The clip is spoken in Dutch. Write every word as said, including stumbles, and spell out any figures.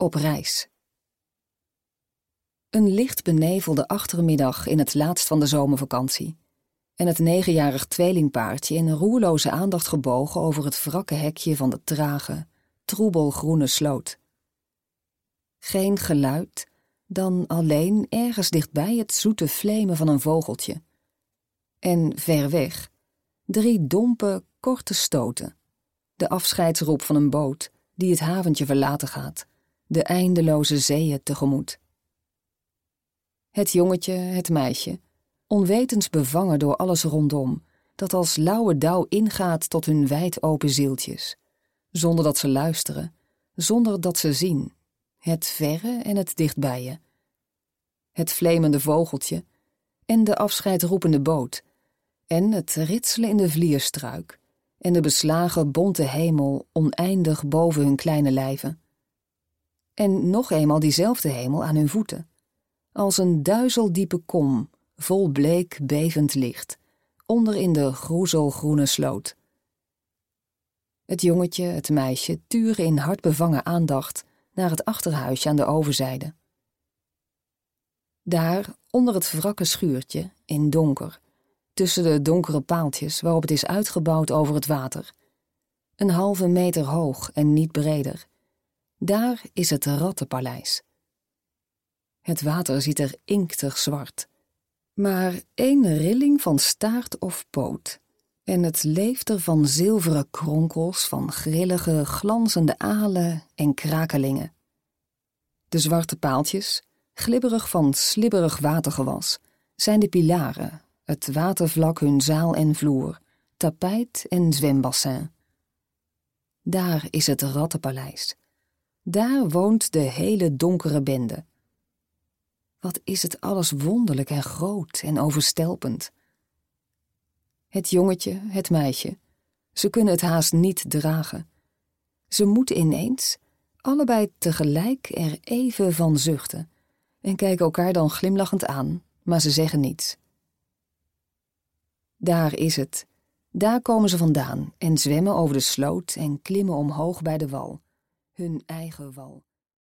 Op reis. Een licht benevelde achtermiddag in het laatst van de zomervakantie en het negenjarig tweelingpaardje in roerloze aandacht gebogen over het wrakke hekje van de trage, troebelgroene sloot. Geen geluid, dan alleen ergens dichtbij het zoete flemen van een vogeltje. En ver weg, drie dompe, korte stoten. De afscheidsroep van een boot die het haventje verlaten gaat, de eindeloze zeeën tegemoet. Het jongetje, het meisje, onwetens bevangen door alles rondom, dat als lauwe dauw ingaat tot hun wijd open zieltjes, zonder dat ze luisteren, zonder dat ze zien, het verre en het dichtbije. Het vlemende vogeltje en de afscheidroepende boot en het ritselen in de vlierstruik en de beslagen bonte hemel oneindig boven hun kleine lijven. En nog eenmaal diezelfde hemel aan hun voeten, als een duizeldiepe kom, vol bleek bevend licht, onder in de groezelgroene sloot. Het jongetje, het meisje, turen in hartbevangen aandacht naar het achterhuisje aan de overzijde. Daar, onder het wrakke schuurtje, in donker, tussen de donkere paaltjes waarop het is uitgebouwd over het water, een halve meter hoog en niet breder, daar is het rattenpaleis. Het water ziet er inktig zwart, maar één rilling van staart of poot, en het leeft er van zilveren kronkels, van grillige, glanzende alen en krakelingen. De zwarte paaltjes, glibberig van slibberig watergewas, zijn de pilaren, het watervlak hun zaal en vloer, tapijt en zwembassin. Daar is het rattenpaleis. Daar woont de hele donkere bende. Wat is het alles wonderlijk en groot en overstelpend. Het jongetje, het meisje, ze kunnen het haast niet dragen. Ze moeten ineens, allebei tegelijk er even van zuchten en kijken elkaar dan glimlachend aan, maar ze zeggen niets. Daar is het, daar komen ze vandaan en zwemmen over de sloot en klimmen omhoog bij de wal, hun eigen wal.